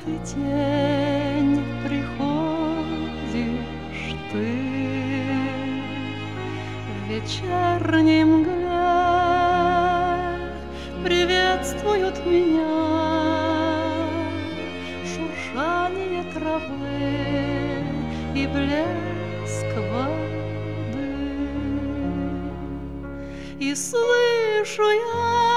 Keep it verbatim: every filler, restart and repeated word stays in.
и тень приходишь ты в вечерней мгле, приветствуют меня шуршание травы и блеск воды, и слышу я